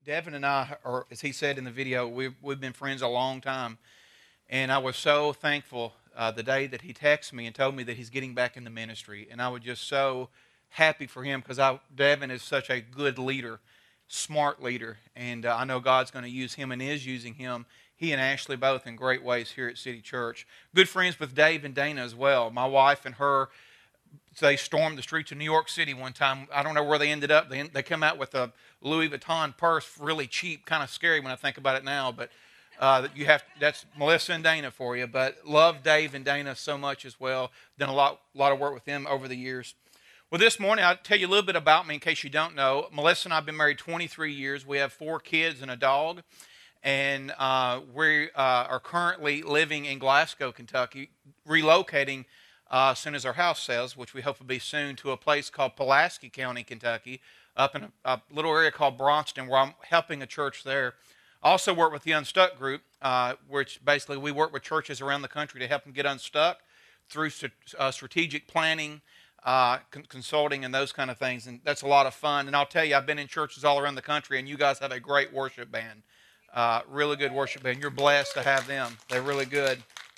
Devin and I, or as he said in the video, we've been friends a long time, and I was so thankful the day that he texted me and told me that he's getting back in the ministry, and I was just so happy for him because Devin is such a good leader, smart leader, and I know God's going to use him and is using him. He and Ashley both in great ways here at City Church. Good friends with Dave and Dana as well. My wife and her, they stormed the streets of New York City one time. I don't know where they ended up. They come out with a Louis Vuitton purse, really cheap, kind of scary when I think about it now. But that's Melissa and Dana for you. But love Dave and Dana so much as well. Done a lot of work with them over the years. Well, this morning I'll tell you a little bit about me in case you don't know. Melissa and I have been married 23 years. We have 4 kids and a dog. And we are currently living in Glasgow, Kentucky, relocating as soon as our house sells, which we hope will be soon, to a place called Pulaski County, Kentucky, up in a little area called Braunston, where I'm helping a church there. I also work with the Unstuck group, which basically we work with churches around the country to help them get unstuck through strategic planning, consulting, and those kind of things. And that's a lot of fun. And I'll tell you, I've been in churches all around the country, and you guys have a great worship band. Really good worship band. You're blessed to have them. They're really good.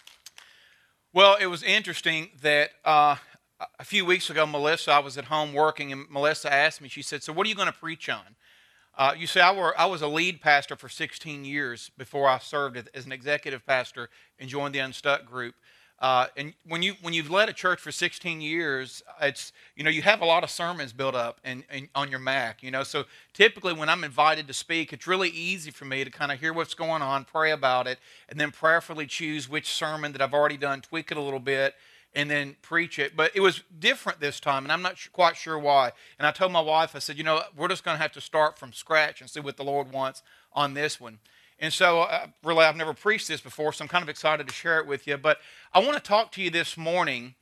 Well, it was interesting that a few weeks ago, I was at home working, and Melissa asked me, she said, "So what are you going to preach on?" You see, I was a lead pastor for 16 years before I served as an executive pastor and joined the Unstuck group. And when you've led a church for 16 years, you have a lot of sermons built up and on your Mac. So typically when I'm invited to speak, it's really easy for me to kind of hear what's going on, pray about it, and then prayerfully choose which sermon that I've already done, tweak it a little bit, and then preach it. But it was different this time, and I'm not quite sure why. And I told my wife, I said, we're just going to have to start from scratch and see what the Lord wants on this one. And so, really, I've never preached this before, so I'm kind of excited to share it with you. But I want to talk to you this morning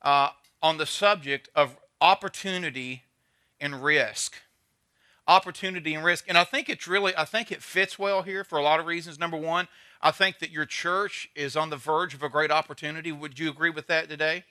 on the subject of opportunity and risk. Opportunity and risk. And I think it fits well here for a lot of reasons. Number one, I think that your church is on the verge of a great opportunity. Would you agree with that today?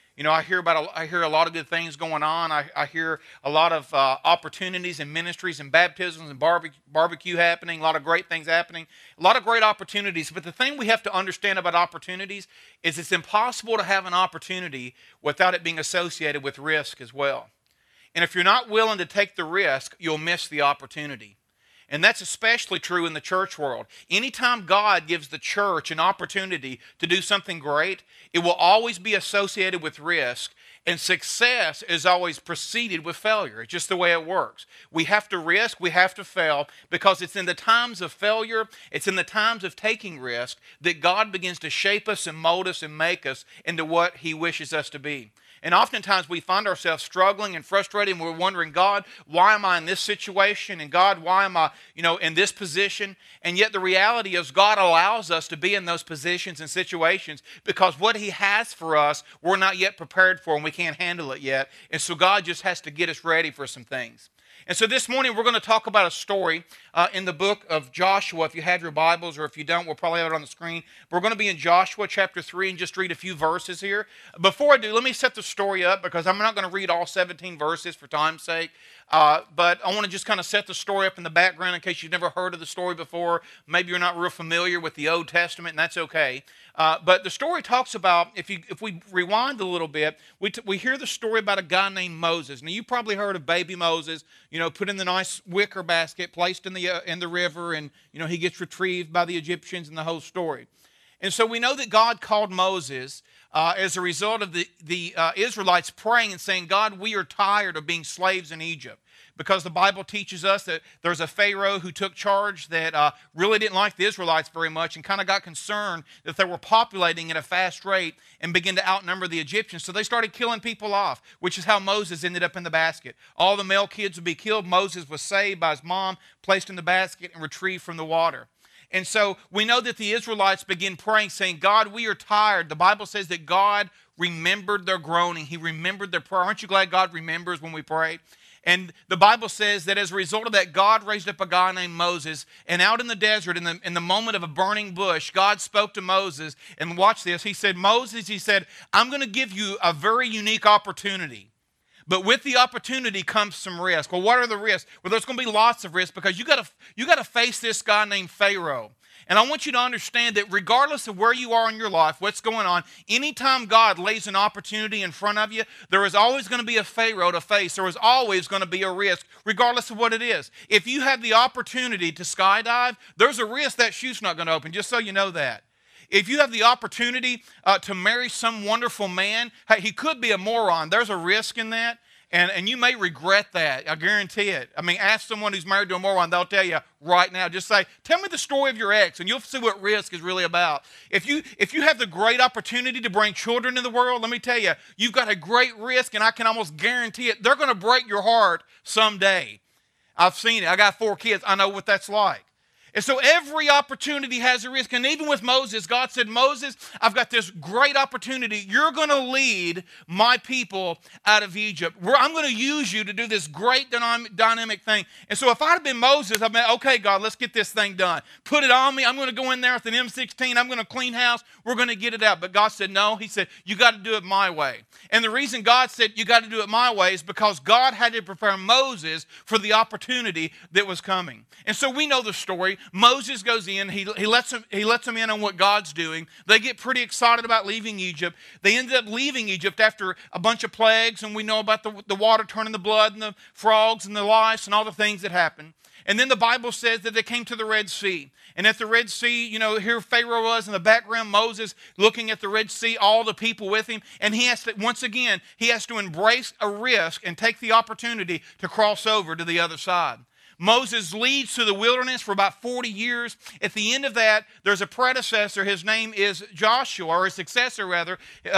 I hear a lot of good things going on. I hear a lot of opportunities and ministries and baptisms and barbecue happening, a lot of great things happening, a lot of great opportunities. But the thing we have to understand about opportunities is it's impossible to have an opportunity without it being associated with risk as well. And if you're not willing to take the risk, you'll miss the opportunity. And that's especially true in the church world. Anytime God gives the church an opportunity to do something great, it will always be associated with risk, and success is always preceded with failure. It's just the way it works. We have to risk, we have to fail, because it's in the times of failure, it's in the times of taking risk that God begins to shape us and mold us and make us into what He wishes us to be. And oftentimes we find ourselves struggling and frustrated, and we're wondering, God, why am I in this situation? And God, why am I, in this position? And yet the reality is God allows us to be in those positions and situations because what He has for us, we're not yet prepared for, and we can't handle it yet. And so God just has to get us ready for some things. And so this morning we're going to talk about a story in the book of Joshua. If you have your Bibles, or if you don't, we'll probably have it on the screen. But we're going to be in Joshua chapter 3 and just read a few verses here. Before I do, let me set the story up because I'm not going to read all 17 verses for time's sake. But I want to just kind of set the story up in the background in case you've never heard of the story before. Maybe you're not real familiar with the Old Testament, and that's okay. But the story talks about, if we rewind a little bit, we hear the story about a guy named Moses. Now, you probably heard of baby Moses, put in the nice wicker basket, placed in the river, and, he gets retrieved by the Egyptians and the whole story. And so we know that God called Moses as a result of the Israelites praying and saying, God, we are tired of being slaves in Egypt. Because the Bible teaches us that there's a Pharaoh who took charge that really didn't like the Israelites very much and kind of got concerned that they were populating at a fast rate and began to outnumber the Egyptians. So they started killing people off, which is how Moses ended up in the basket. All the male kids would be killed. Moses was saved by his mom, placed in the basket, and retrieved from the water. And so we know that the Israelites begin praying, saying, God, we are tired. The Bible says that God remembered their groaning. He remembered their prayer. Aren't you glad God remembers when we pray? And the Bible says that as a result of that, God raised up a guy named Moses. And out in the desert, in the moment of a burning bush, God spoke to Moses. And watch this. He said, Moses, he said, I'm going to give you a very unique opportunity. But with the opportunity comes some risk. Well, what are the risks? Well, there's going to be lots of risks because you got to face this guy named Pharaoh. And I want you to understand that regardless of where you are in your life, what's going on, anytime God lays an opportunity in front of you, there is always going to be a Pharaoh to face. There is always going to be a risk, regardless of what it is. If you have the opportunity to skydive, there's a risk that chute's not going to open, just so you know that. If you have the opportunity to marry some wonderful man, hey, he could be a moron. There's a risk in that, and you may regret that. I guarantee it. I mean, ask someone who's married to a moron. They'll tell you right now. Just say, tell me the story of your ex, and you'll see what risk is really about. If you have the great opportunity to bring children in the world, let me tell you, you've got a great risk, and I can almost guarantee it. They're going to break your heart someday. I've seen it. I got 4 kids. I know what that's like. And so every opportunity has a risk. And even with Moses, God said, Moses, I've got this great opportunity. You're going to lead my people out of Egypt. I'm going to use you to do this great dynamic thing. And so if I'd have been Moses, I'd been, okay, God, let's get this thing done. Put it on me. I'm going to go in there with an M16. I'm going to clean house. We're going to get it out. But God said, no. He said, you got to do it my way. And the reason God said, you got to do it my way is because God had to prepare Moses for the opportunity that was coming. And so we know the story. Moses goes in, he lets them in on what God's doing. They get pretty excited about leaving Egypt. They ended up leaving Egypt after a bunch of plagues, and we know about the water turning to blood and the frogs and the lice and all the things that happened. And then the Bible says that they came to the Red Sea. And at the Red Sea, here Pharaoh was in the background, Moses looking at the Red Sea, all the people with him. And he has to, once again, he has to embrace a risk and take the opportunity to cross over to the other side. Moses leads through the wilderness for about 40 years. At the end of that, there's a predecessor. His name is Joshua, or his successor rather.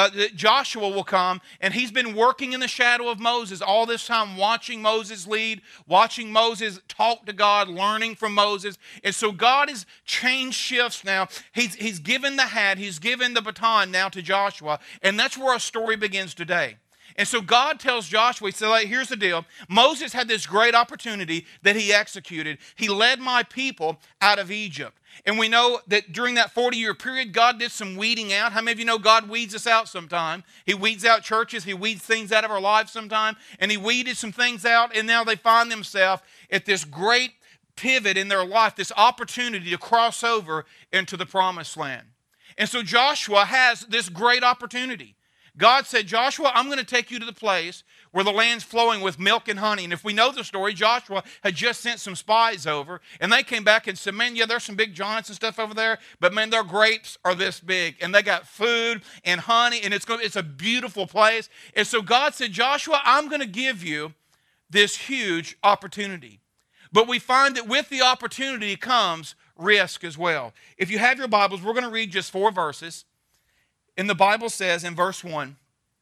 Joshua will come, and he's been working in the shadow of Moses all this time, watching Moses lead, watching Moses talk to God, learning from Moses. And so God has changed shifts now. He's given the hat, he's given the baton now to Joshua, and that's where our story begins today. And so God tells Joshua, he said, like, here's the deal. Moses had this great opportunity that he executed. He led my people out of Egypt. And we know that during that 40-year period, God did some weeding out. How many of you know God weeds us out sometime? He weeds out churches. He weeds things out of our lives sometime. And he weeded some things out, and now they find themselves at this great pivot in their life, this opportunity to cross over into the promised land. And so Joshua has this great opportunity. God said, Joshua, I'm going to take you to the place where the land's flowing with milk and honey. And if we know the story, Joshua had just sent some spies over, and they came back and said, man, yeah, there's some big giants and stuff over there, but man, their grapes are this big, and they got food and honey, and it's a beautiful place. And so God said, Joshua, I'm going to give you this huge opportunity. But we find that with the opportunity comes risk as well. If you have your Bibles, we're going to read just 4 verses. And the Bible says in verse 1,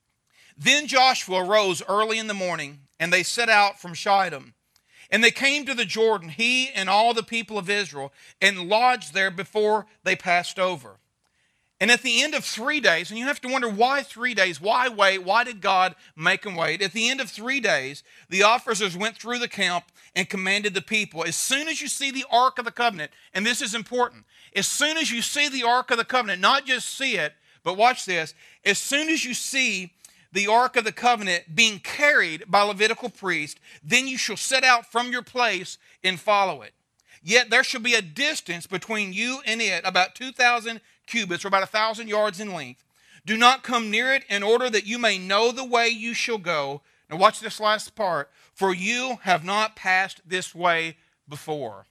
then Joshua rose early in the morning, and they set out from Shittim. And they came to the Jordan, he and all the people of Israel, and lodged there before they passed over. And at the end of 3 days, and you have to wonder, why 3 days? Why wait? Why did God make them wait? At the end of 3 days, the officers went through the camp and commanded the people, as soon as you see the Ark of the Covenant, and this is important, as soon as you see the Ark of the Covenant, not just see it, but watch this, as soon as you see the Ark of the Covenant being carried by Levitical priests, then you shall set out from your place and follow it. Yet there shall be a distance between you and it, about 2,000 cubits, or about 1,000 yards in length. Do not come near it, in order that you may know the way you shall go. Now watch this last part. For you have not passed this way before.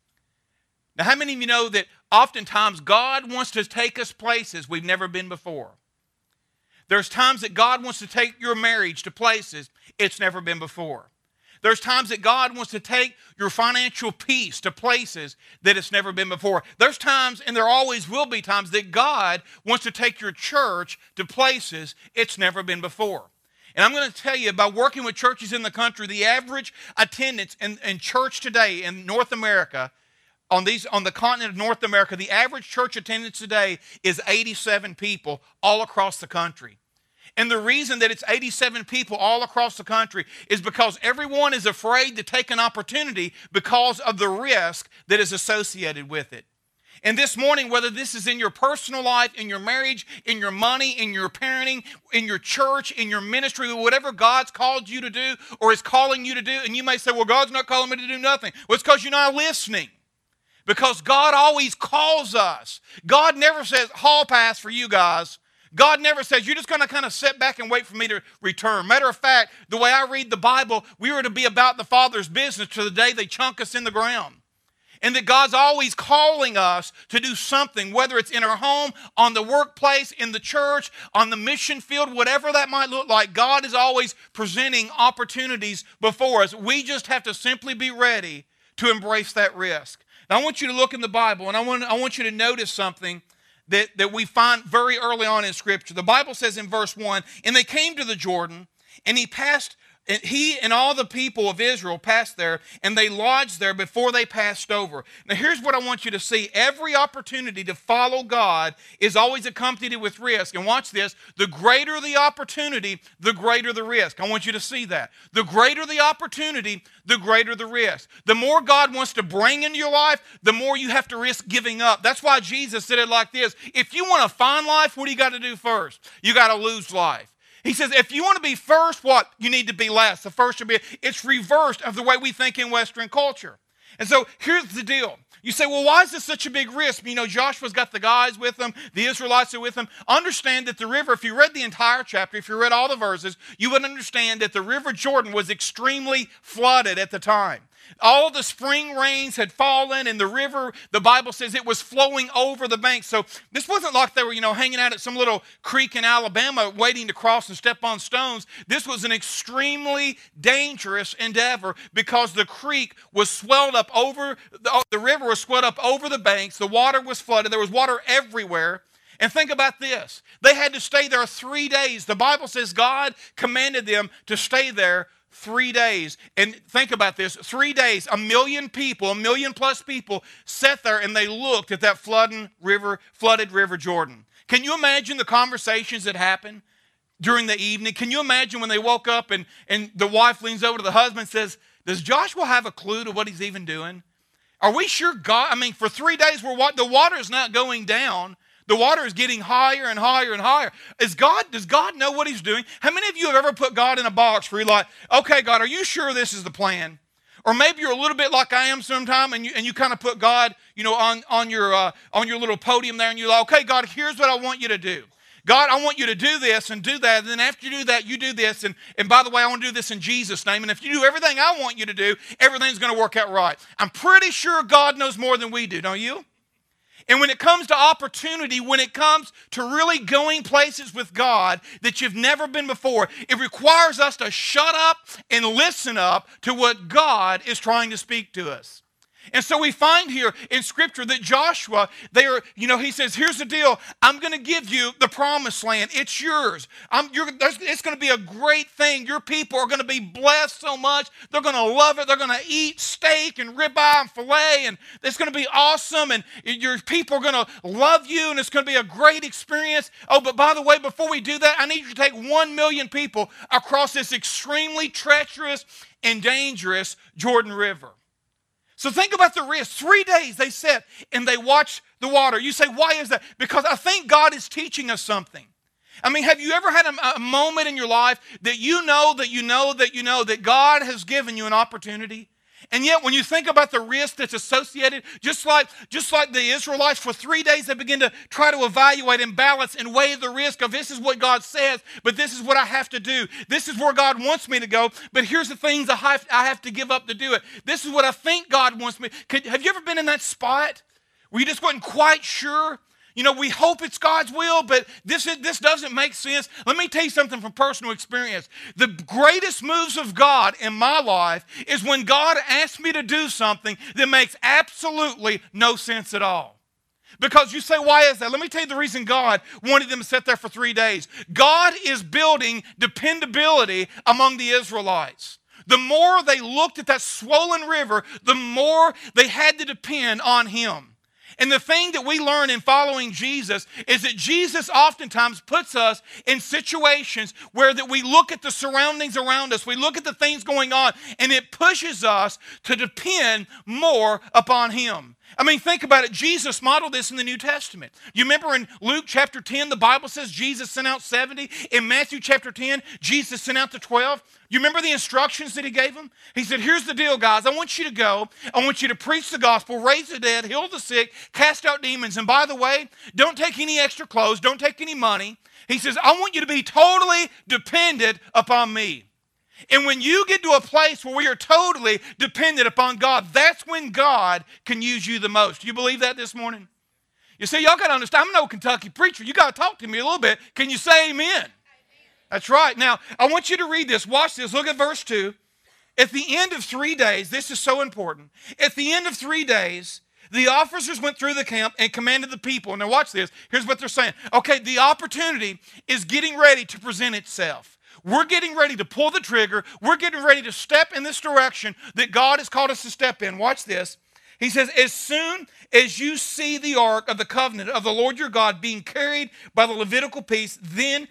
Now, how many of you know that oftentimes God wants to take us places we've never been before? There's times that God wants to take your marriage to places it's never been before. There's times that God wants to take your financial peace to places that it's never been before. There's times, and there always will be times, that God wants to take your church to places it's never been before. And I'm going to tell you, by working with churches in the country, the average attendance in church today in North America, on the continent of North America, the average church attendance today is 87 people all across the country. And the reason that it's 87 people all across the country is because everyone is afraid to take an opportunity because of the risk that is associated with it. And this morning, whether this is in your personal life, in your marriage, in your money, in your parenting, in your church, in your ministry, whatever God's called you to do or is calling you to do, and you may say, well, God's not calling me to do nothing. Well, it's because you're not listening. Because God always calls us. God never says, hall pass for you guys. God never says, you're just going to kind of sit back and wait for me to return. Matter of fact, the way I read the Bible, we were to be about the Father's business to the day they chunk us in the ground. And that God's always calling us to do something, whether it's in our home, on the workplace, in the church, on the mission field, whatever that might look like. God is always presenting opportunities before us. We just have to simply be ready to embrace that risk. Now, I want you to look in the Bible, and I want you to notice something that we find very early on in Scripture. The Bible says in verse 1, and they came to the Jordan, and he and all the people of Israel passed there, and they lodged there before they passed over. Now, here's what I want you to see. Every opportunity to follow God is always accompanied with risk. And watch this. The greater the opportunity, the greater the risk. I want you to see that. The greater the opportunity, the greater the risk. The more God wants to bring into your life, the more you have to risk giving up. That's why Jesus said it like this. If you want to find life, what do you got to do first? You got to lose life. He says, if you want to be first, what? You need to be last. The first should be, it's reversed of the way we think in Western culture. And so here's the deal. You say, well, why is this such a big risk? You know, Joshua's got the guys with him. The Israelites are with him. Understand that the river, if you read the entire chapter, if you read all the verses, you would understand that the river Jordan was extremely flooded at the time. All the spring rains had fallen, and the river, the Bible says, it was flowing over the banks. So this wasn't like they were, hanging out at some little creek in Alabama waiting to cross and step on stones. This was an extremely dangerous endeavor because the creek was swelled up over, the river was swelled up over the banks. The water was flooded. There was water everywhere. And think about this. They had to stay there 3 days. The Bible says God commanded them to stay there 3 days. And think about this, 3 days, 1 million people, 1 million plus people sat there and they looked at that flooded river Jordan. Can you imagine the conversations that happened during the evening? Can you imagine when they woke up and the wife leans over to the husband and says, does Joshua have a clue to what he's even doing? Are we sure God, for 3 days the water is not going down. The water is getting higher and higher and higher. Does God know what he's doing? How many of you have ever put God in a box where you're like, okay, God, are you sure this is the plan? Or maybe you're a little bit like I am sometime and you kind of put God, on your little podium there and you're like, okay, God, here's what I want you to do. God, I want you to do this and do that. And then after you do that, you do this. And by the way, I want to do this in Jesus' name. And if you do everything I want you to do, everything's going to work out right. I'm pretty sure God knows more than we do, don't you? And when it comes to opportunity, when it comes to really going places with God that you've never been before, it requires us to shut up and listen up to what God is trying to speak to us. And so we find here in Scripture that Joshua, he says, here's the deal. I'm going to give you the promised land. It's yours. It's going to be a great thing. Your people are going to be blessed so much. They're going to love it. They're going to eat steak and ribeye and filet, and it's going to be awesome. And your people are going to love you, and it's going to be a great experience. Oh, but by the way, before we do that, I need you to take 1 million people across this extremely treacherous and dangerous Jordan River. So think about the risk. 3 days they sat and they watched the water. You say, why is that? Because I think God is teaching us something. Have you ever had a moment in your life that you know that God has given you an opportunity? And yet when you think about the risk that's associated, just like the Israelites, for 3 days they begin to try to evaluate and balance and weigh the risk of this is what God says, but this is what I have to do. This is where God wants me to go, but here's the things I have to give up to do it. This is what I think God wants me. Have you ever been in that spot where you just wasn't quite sure? We hope it's God's will, but this doesn't make sense. Let me tell you something from personal experience. The greatest moves of God in my life is when God asks me to do something that makes absolutely no sense at all. Because you say, why is that? Let me tell you the reason God wanted them to sit there for 3 days. God is building dependability among the Israelites. The more they looked at that swollen river, the more they had to depend on Him. And the thing that we learn in following Jesus is that Jesus oftentimes puts us in situations where that we look at the surroundings around us, we look at the things going on, and it pushes us to depend more upon Him. I mean, think about it. Jesus modeled this in the New Testament. You remember in Luke chapter 10, the Bible says Jesus sent out 70. In Matthew chapter 10, Jesus sent out the 12. You remember the instructions that he gave them? He said, here's the deal, guys. I want you to go. I want you to preach the gospel, raise the dead, heal the sick, cast out demons. And by the way, don't take any extra clothes. Don't take any money. He says, I want you to be totally dependent upon me. And when you get to a place where we are totally dependent upon God, that's when God can use you the most. Do you believe that this morning? You see, y'all got to understand, I'm no Kentucky preacher. You got to talk to me a little bit. Can you say amen? Amen? That's right. Now, I want you to read this. Watch this. Look at verse 2. At the end of 3 days, this is so important. At the end of 3 days, the officers went through the camp and commanded the people. Now watch this. Here's what they're saying. Okay, the opportunity is getting ready to present itself. We're getting ready to pull the trigger. We're getting ready to step in this direction that God has called us to step in. Watch this. He says, as soon as you see the ark of the covenant of the Lord your God being carried by the Levitical priest, then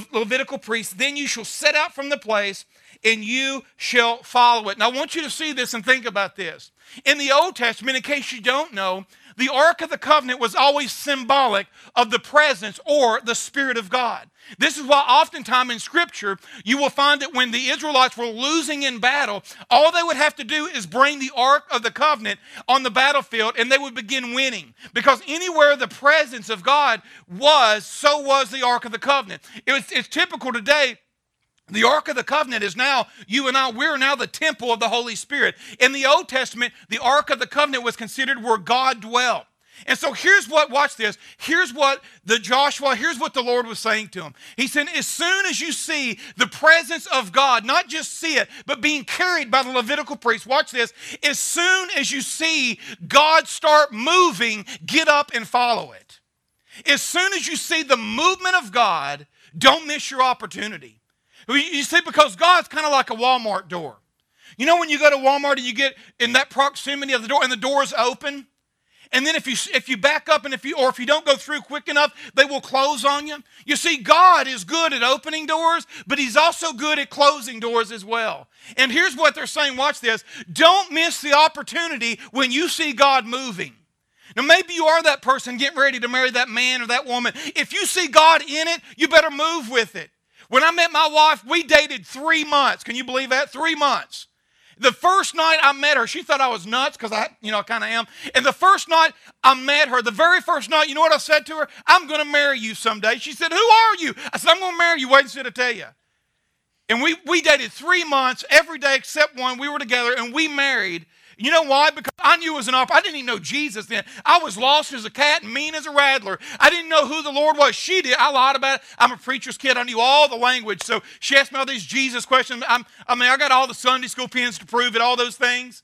you shall set out from the place and you shall follow it. Now I want you to see this and think about this. In the Old Testament, in case you don't know, the Ark of the Covenant was always symbolic of the presence or the Spirit of God. This is why oftentimes in Scripture, you will find that when the Israelites were losing in battle, all they would have to do is bring the Ark of the Covenant on the battlefield and they would begin winning. Because anywhere the presence of God was, so was the Ark of the Covenant. It's typical today. The Ark of the Covenant is now, you and I, we're now the temple of the Holy Spirit. In the Old Testament, the Ark of the Covenant was considered where God dwelt. And so here's what, watch this, here's what the Lord was saying to him. He said, as soon as you see the presence of God, not just see it, but being carried by the Levitical priest, watch this, as soon as you see God start moving, get up and follow it. As soon as you see the movement of God, don't miss your opportunity. You see, because God's kind of like a Walmart door. You know when you go to Walmart and you get in that proximity of the door and the door is open? And then if you back up and if you don't go through quick enough, they will close on you. You see, God is good at opening doors, but he's also good at closing doors as well. And here's what they're saying, watch this. Don't miss the opportunity when you see God moving. Now, maybe you are that person getting ready to marry that man or that woman. If you see God in it, you better move with it. When I met my wife, we dated 3 months. Can you believe that? 3 months. The first night I met her, she thought I was nuts because I kind of am. And the first night I met her, the very first night, you know what I said to her? I'm going to marry you someday. She said, who are you? I said, I'm going to marry you. Wait until I tell you. And we dated 3 months, every day except one. We were together and we married. You know why? Because I knew it was an offer. I didn't even know Jesus then. I was lost as a cat and mean as a rattler. I didn't know who the Lord was. She did. I lied about it. I'm a preacher's kid. I knew all the language. So she asked me all these Jesus questions. I got all the Sunday school pins to prove it, all those things.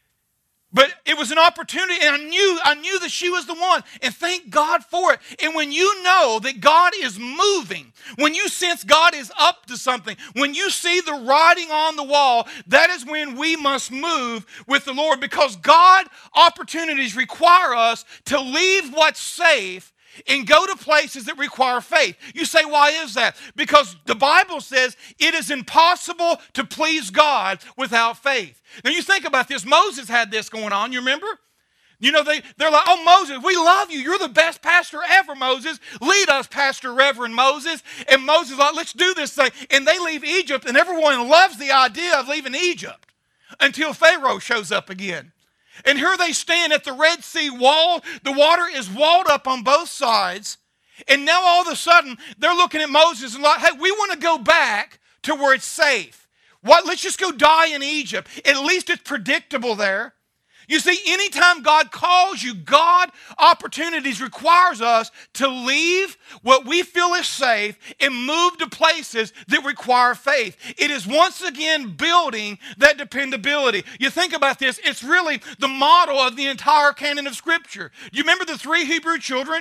But it was an opportunity, and I knew that she was the one, and thank God for it. And when you know that God is moving, when you sense God is up to something, when you see the writing on the wall, that is when we must move with the Lord, because God opportunities require us to leave what's safe and go to places that require faith. You say, why is that? Because the Bible says it is impossible to please God without faith. Now you think about this. Moses had this going on, you remember? You know, they're like, oh, Moses, we love you. You're the best pastor ever, Moses. Lead us, Pastor Reverend Moses. And Moses is like, let's do this thing. And they leave Egypt, and everyone loves the idea of leaving Egypt until Pharaoh shows up again. And here they stand at the Red Sea wall. The water is walled up on both sides. And now all of a sudden, they're looking at Moses and like, hey, we want to go back to where it's safe. What? Let's just go die in Egypt. At least it's predictable there. You see, anytime God calls you, God opportunities requires us to leave what we feel is safe and move to places that require faith. It is once again building that dependability. You think about this, it's really the model of the entire canon of Scripture. You remember the 3 Hebrew children?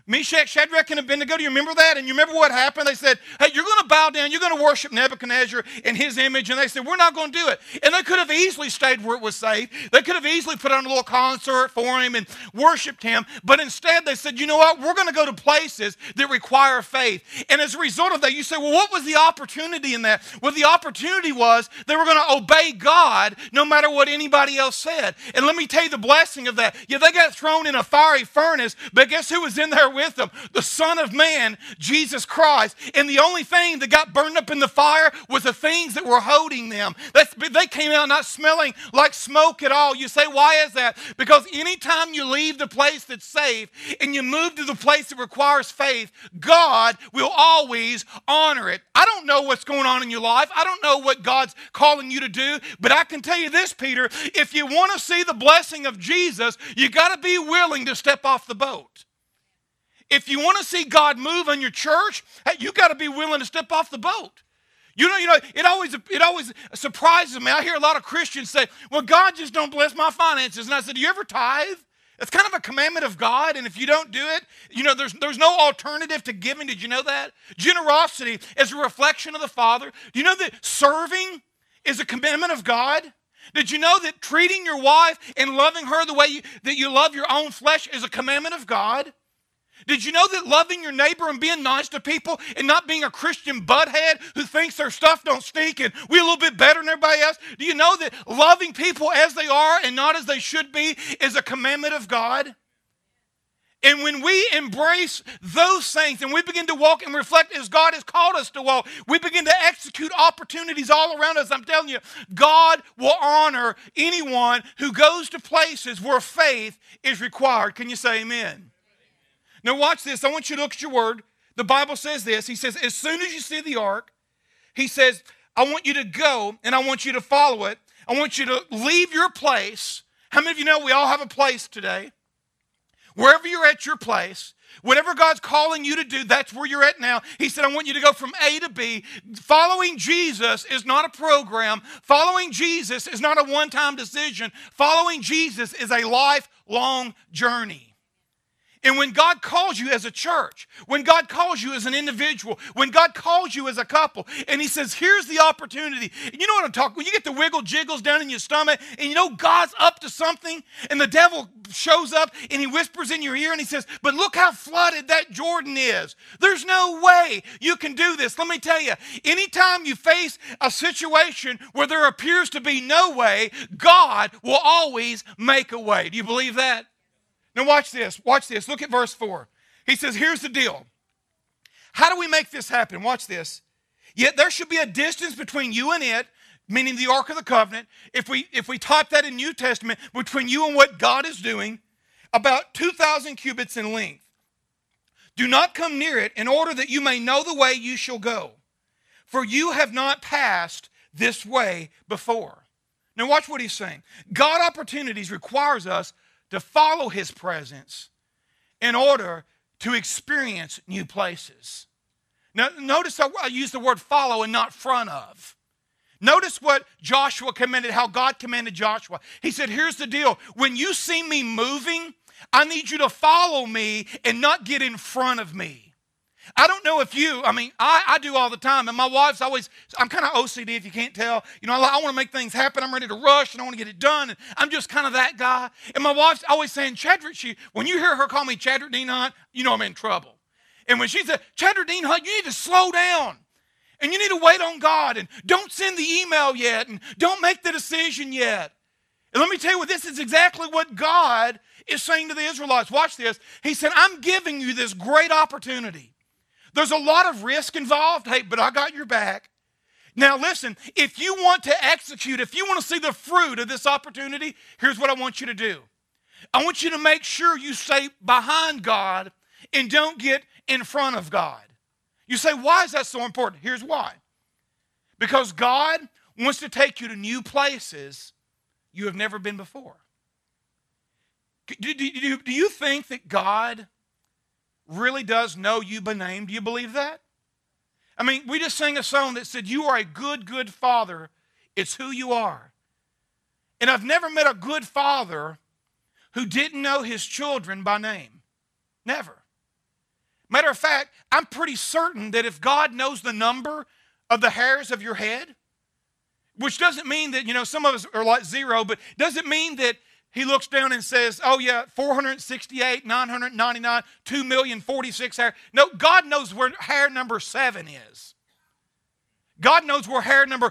Meshach, Shadrach, and Abednego, do you remember that? And you remember what happened? They said, hey, you're going to bow down, you're going to worship Nebuchadnezzar in his image. And they said, we're not going to do it. And they could have easily stayed where it was safe. They could have easily put on a little concert for him and worshiped him. But instead they said, you know what? We're going to go to places that require faith. And as a result of that, you say, well, what was the opportunity in that? Well, the opportunity was they were going to obey God no matter what anybody else said. And let me tell you the blessing of that. Yeah, they got thrown in a fiery furnace, but guess who was in there with them? The Son of Man, Jesus Christ. And the only thing that got burned up in the fire was the things that were holding them. They came out not smelling like smoke at all. You say, why is that? Because anytime you leave the place that's safe and you move to the place that requires faith, God will always honor it. I don't know what's going on in your life. I don't know what God's calling you to do, but I can tell you this, Peter, if you want to see the blessing of Jesus, you got to be willing to step off the boat. If you want to see God move in your church, hey, you got to be willing to step off the boat. You know, it always surprises me. I hear a lot of Christians say, well, God just don't bless my finances. And I said, do you ever tithe? It's kind of a commandment of God, and if you don't do it, you know, there's no alternative to giving. Did you know that? Generosity is a reflection of the Father. Do you know that serving is a commandment of God? Did you know that treating your wife and loving her the way that you love your own flesh is a commandment of God? Did you know that loving your neighbor and being nice to people and not being a Christian butthead who thinks their stuff don't stink and we're a little bit better than everybody else? Do you know that loving people as they are and not as they should be is a commandment of God? And when we embrace those things and we begin to walk and reflect as God has called us to walk, we begin to execute opportunities all around us. I'm telling you, God will honor anyone who goes to places where faith is required. Can you say amen? Now watch this. I want you to look at your word. The Bible says this. He says, as soon as you see the ark, he says, I want you to go and I want you to follow it. I want you to leave your place. How many of you know we all have a place today? Wherever you're at your place, whatever God's calling you to do, that's where you're at now. He said, I want you to go from A to B. Following Jesus is not a program. Following Jesus is not a one-time decision. Following Jesus is a lifelong journey. And when God calls you as a church, when God calls you as an individual, when God calls you as a couple, and he says, here's the opportunity. And you know what I'm talking about? When you get the wiggle jiggles down in your stomach, and you know God's up to something, and the devil shows up, and he whispers in your ear, and he says, but look how flooded that Jordan is. There's no way you can do this. Let me tell you, anytime you face a situation where there appears to be no way, God will always make a way. Do you believe that? Now watch this. Watch this. Look at verse 4. He says, here's the deal. How do we make this happen? Watch this. Yet there should be a distance between you and it, meaning the Ark of the Covenant. If we type that in New Testament, between you and what God is doing, about 2,000 cubits in length. Do not come near it in order that you may know the way you shall go. For you have not passed this way before. Now watch what he's saying. God opportunities requires us to follow his presence in order to experience new places. Now, notice I use the word follow and not front of. Notice what Joshua commanded, how God commanded Joshua. He said, here's the deal. When you see me moving, I need you to follow me and not get in front of me. I don't know if you, I do all the time, and my wife's always, I'm kind of OCD if you can't tell. You know, I want to make things happen. I'm ready to rush, and I want to get it done, and I'm just kind of that guy. And my wife's always saying, Chadrick, when you hear her call me Chadrick Dean Hunt, you know I'm in trouble. And when she said, Chadrick Dean Hunt, you need to slow down, and you need to wait on God, and don't send the email yet, and don't make the decision yet. And let me tell you what, this is exactly what God is saying to the Israelites. Watch this. He said, I'm giving you this great opportunity. There's a lot of risk involved, hey, but I got your back. Now listen, if you want to execute, if you want to see the fruit of this opportunity, here's what I want you to do. I want you to make sure you stay behind God and don't get in front of God. You say, why is that so important? Here's why. Because God wants to take you to new places you have never been before. Do you think that God really does know you by name? Do you believe that? I mean, we just sang a song that said, you are a good, good father. It's who you are. And I've never met a good father who didn't know his children by name. Never. Matter of fact, I'm pretty certain that if God knows the number of the hairs of your head, which doesn't mean that, some of us are like zero, but doesn't mean that he looks down and says, oh yeah, 468, 999, 2,046 hair. No, God knows where hair number 7 is. God knows where hair number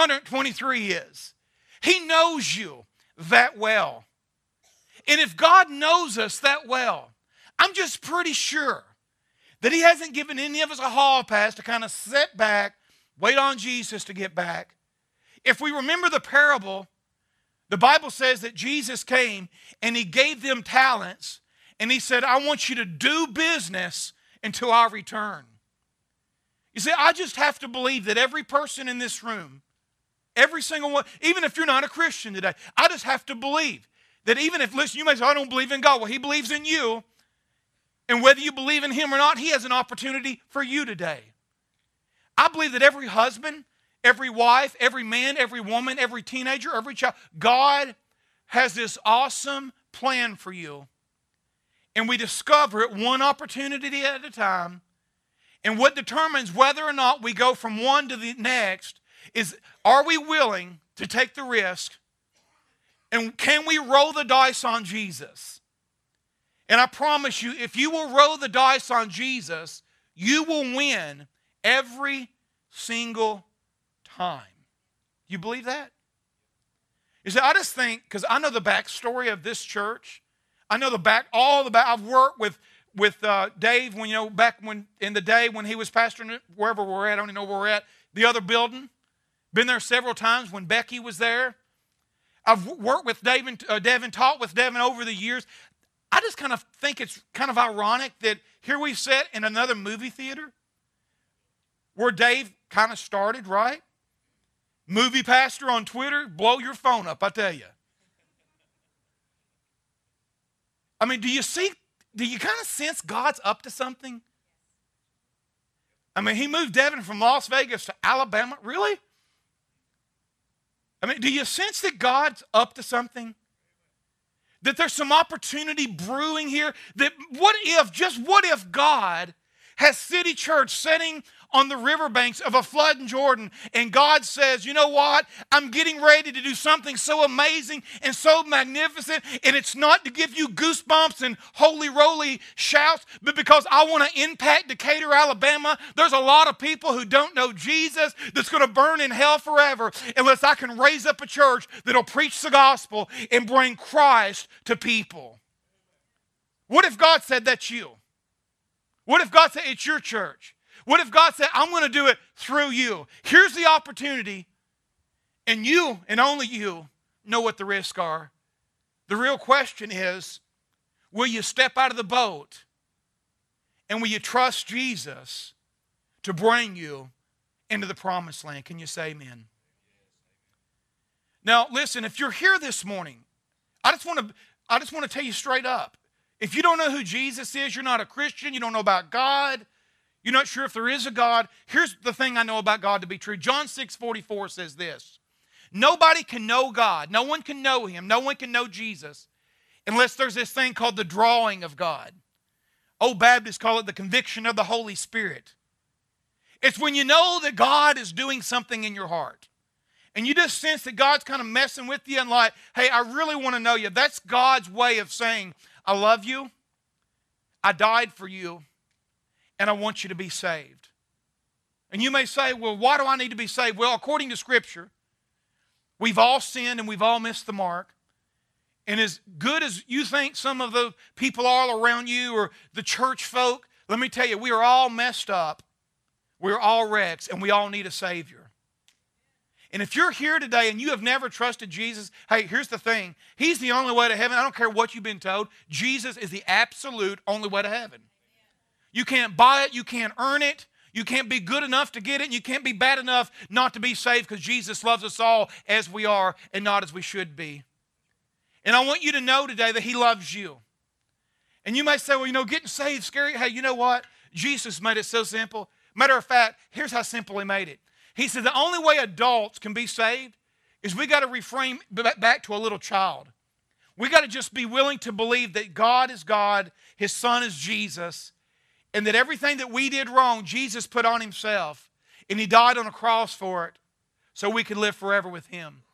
323 is. He knows you that well. And if God knows us that well, I'm just pretty sure that he hasn't given any of us a hall pass to kind of sit back, wait on Jesus to get back. If we remember the parable, the Bible says that Jesus came and he gave them talents and he said, I want you to do business until I return. You see, I just have to believe that every person in this room, every single one, even if you're not a Christian today, I just have to believe that even if, listen, you may say, I don't believe in God. Well, he believes in you. And whether you believe in him or not, he has an opportunity for you today. I believe that every husband, every wife, every man, every woman, every teenager, every child, God has this awesome plan for you. And we discover it one opportunity at a time. And what determines whether or not we go from one to the next is, are we willing to take the risk? And can we roll the dice on Jesus? And I promise you, if you will roll the dice on Jesus, you will win every single time. You believe that? You see, I just think, because I know the backstory of this church. I know I've worked with Dave when, back when in the day when he was pastoring wherever we're at. I don't even know where we're at. The other building. Been there several times when Becky was there. I've worked with Devin, taught with Devin over the years. I just kind of think it's kind of ironic that here we sit in another movie theater where Dave kind of started, right? Movie pastor on Twitter, blow your phone up, I tell you. I mean, do you kind of sense God's up to something? I mean, he moved Devin from Las Vegas to Alabama. Really? I mean, do you sense that God's up to something? That there's some opportunity brewing here? That what if God has City Church sitting on the riverbanks of a flood in Jordan, and God says, you know what? I'm getting ready to do something so amazing and so magnificent, and it's not to give you goosebumps and holy roly shouts, but because I want to impact Decatur, Alabama. There's a lot of people who don't know Jesus that's going to burn in hell forever unless I can raise up a church that'll preach the gospel and bring Christ to people. What if God said that's you? What if God said it's your church? What if God said, I'm going to do it through you? Here's the opportunity, and you, and only you, know what the risks are. The real question is, will you step out of the boat, and will you trust Jesus to bring you into the promised land? Can you say amen? Now, listen, if you're here this morning, I just want to tell you straight up, if you don't know who Jesus is, you're not a Christian, you don't know about God, you're not sure if there is a God, here's the thing I know about God to be true. John 6:44 says this: nobody can know God, no one can know him, no one can know Jesus unless there's this thing called the drawing of God. Old Baptists call it the conviction of the Holy Spirit. It's when you know that God is doing something in your heart. And you just sense that God's kind of messing with you and like, hey, I really want to know you. That's God's way of saying, I love you, I died for you, and I want you to be saved. And you may say, well, why do I need to be saved? Well, according to Scripture, we've all sinned and we've all missed the mark. And as good as you think some of the people all around you or the church folk, let me tell you, we are all messed up. We're all wrecks, and we all need a Savior. And if you're here today and you have never trusted Jesus, hey, here's the thing. He's the only way to heaven. I don't care what you've been told. Jesus is the absolute only way to heaven. You can't buy it. You can't earn it. You can't be good enough to get it. And you can't be bad enough not to be saved, because Jesus loves us all as we are and not as we should be. And I want you to know today that he loves you. And you may say, well, getting saved is scary. Hey, you know what? Jesus made it so simple. Matter of fact, here's how simple he made it. He said the only way adults can be saved is we got to reframe back to a little child. We got to just be willing to believe that God is God, his Son is Jesus, and that everything that we did wrong, Jesus put on himself, and he died on a cross for it so we could live forever with him.